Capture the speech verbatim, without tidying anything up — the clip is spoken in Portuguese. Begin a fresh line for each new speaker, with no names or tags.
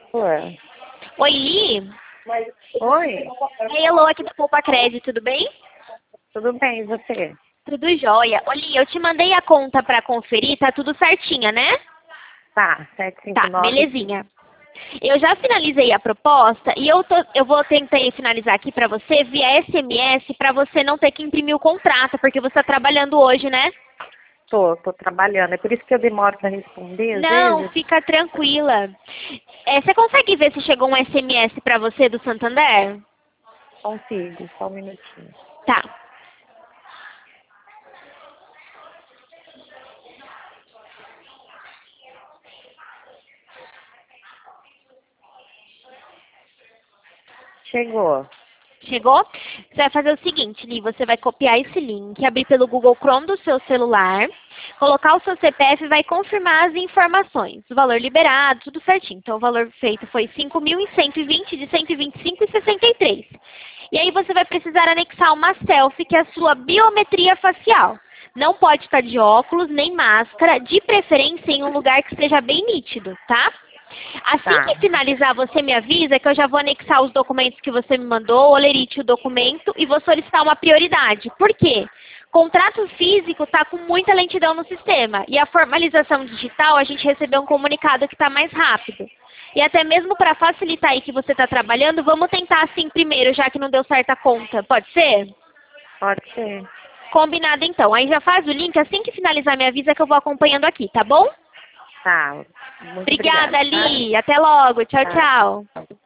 Ué.
Oi, Li.
Oi,
Oi, Elô, aqui do Poupa Crédito, tudo bem?
tudo bem, e você?
Tudo jóia. Ô, Li, eu te mandei a conta pra conferir, tá tudo certinha, né?
Tá, sete cinco
Tá,
nove.
belezinha. Eu já finalizei a proposta e eu, tô, eu vou tentar finalizar aqui pra você via S M S pra você não ter que imprimir o contrato, porque você tá trabalhando hoje, né?
Tô, tô trabalhando. É por isso que eu demoro para responder às
Não,
vezes.
fica tranquila. É, você consegue ver se chegou um S M S pra você do Santander?
Consigo, só um minutinho.
Tá.
Chegou.
Chegou? Você vai fazer o seguinte, Li, você vai copiar esse link, abrir pelo Google Chrome do seu celular, colocar o seu C P F e vai confirmar as informações. O valor liberado, tudo certinho. Então, o valor feito foi cinco mil cento e vinte de cento e vinte e cinco reais e sessenta e três centavos. E aí você vai precisar anexar uma selfie, que é a sua biometria facial. Não pode estar de óculos, nem máscara, de preferência em um lugar que seja bem nítido, tá? Assim
Tá,
que finalizar, você me avisa que eu já vou anexar os documentos que você me mandou, olerite o documento e vou solicitar uma prioridade. Por quê? Contrato físico está com muita lentidão no sistema e a formalização digital a gente recebeu um comunicado que está mais rápido. E até mesmo para facilitar aí que você está trabalhando, vamos tentar assim primeiro, já que não deu certa conta. Pode ser?
pode ser.
Combinado então. Aí já faz o link, assim que finalizar me avisa que eu vou acompanhando aqui, tá bom?
Tá, muito obrigada,
Obrigada,
tá?
Ali. Até logo. Tchau,
Tá.
tchau.